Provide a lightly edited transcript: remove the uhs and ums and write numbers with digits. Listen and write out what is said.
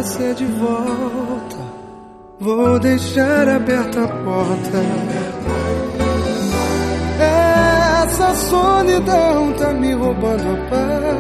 você de volta, vou deixar aberta a porta. Essa solidão tá me roubando a paz.